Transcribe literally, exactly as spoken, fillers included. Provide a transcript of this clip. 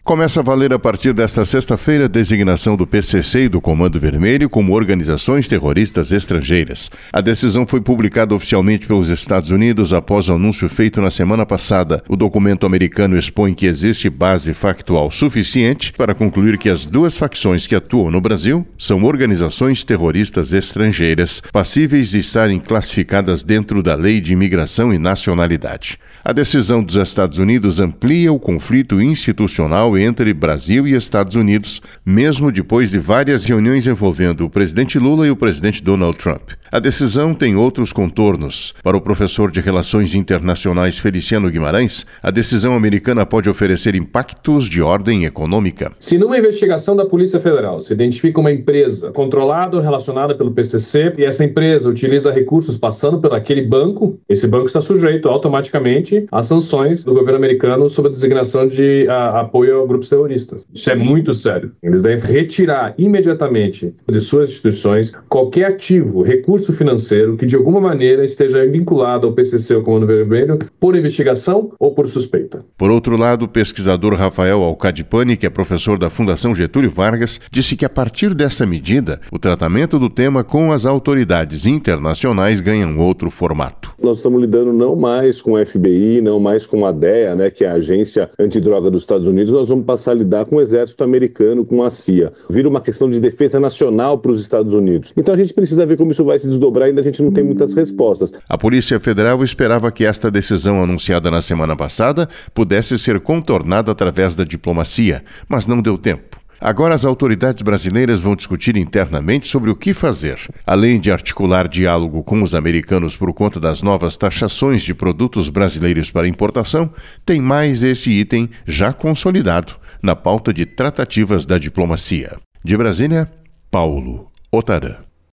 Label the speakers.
Speaker 1: Começa a valer a partir desta sexta-feira a designação do P C C e do Comando Vermelho como organizações terroristas estrangeiras. A decisão foi publicada oficialmente pelos Estados Unidos após o anúncio feito na semana passada. O documento americano expõe que existe base factual suficiente para concluir que as duas facções que atuam no Brasil são organizações terroristas estrangeiras, passíveis de estarem classificadas dentro da Lei de Imigração e Nacionalidade. A decisão dos Estados Unidos amplia o conflito institucional entre Brasil e Estados Unidos, mesmo depois de várias reuniões envolvendo o presidente Lula e o presidente Donald Trump. A decisão tem outros contornos. Para o professor de Relações Internacionais Feliciano Guimarães, a decisão americana pode oferecer impactos de ordem econômica.
Speaker 2: Se numa investigação da Polícia Federal se identifica uma empresa controlada ou relacionada pelo P C C e essa empresa utiliza recursos passando por aquele banco, esse banco está sujeito automaticamente às sanções do governo americano sob a designação de a, apoio a grupos terroristas. Isso é muito sério. Eles devem retirar imediatamente de suas instituições qualquer ativo, recurso financeiro que de alguma maneira esteja vinculado ao P C C ou Comando Vermelho por investigação ou por suspeita.
Speaker 1: Por outro lado, o pesquisador Rafael Alcadipani, que é professor da Fundação Getúlio Vargas, disse que a partir dessa medida, o tratamento do tema com as autoridades internacionais ganha um outro formato.
Speaker 3: Nós estamos lidando não mais com o F B I, não mais com a D E A, né, que é a Agência Antidroga dos Estados Unidos, nós vamos passar a lidar com o exército americano, com a C I A. Vira uma questão de defesa nacional para os Estados Unidos. Então a gente precisa ver como isso vai se desdobrar, ainda a gente não tem muitas respostas.
Speaker 1: A Polícia Federal esperava que esta decisão anunciada na semana passada pudesse ser contornada através da diplomacia, mas não deu tempo. Agora as autoridades brasileiras vão discutir internamente sobre o que fazer. Além de articular diálogo com os americanos por conta das novas taxações de produtos brasileiros para importação, tem mais esse item já consolidado na pauta de tratativas da diplomacia. De Brasília, Paulo Otarã.